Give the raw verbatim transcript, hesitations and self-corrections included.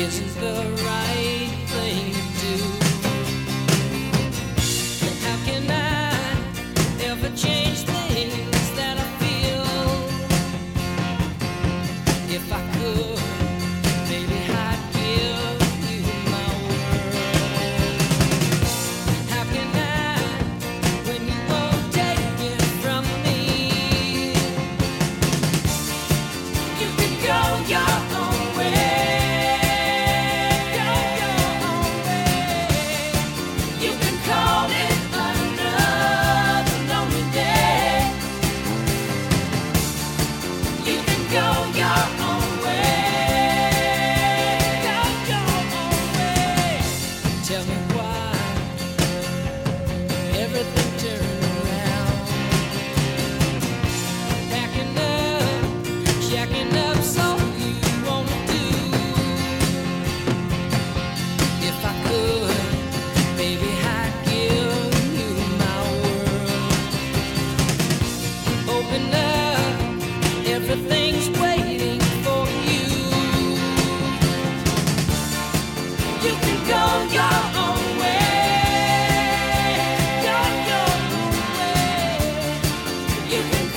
isn't the right thing to do. And how can I ever change things that I feel? If I could, baby, I'd give you my world. How can I, when you won't take it from me? You can go your own way. Go your own way. You can call it another lonely day. You can go your own way. Go your own way. Tell me why everything turned around. Packing up, jacking up, so you wanna do. If I could, baby, I'd give you my world. Open up, everything's waiting for you. You can go your own way. Go your own way. You can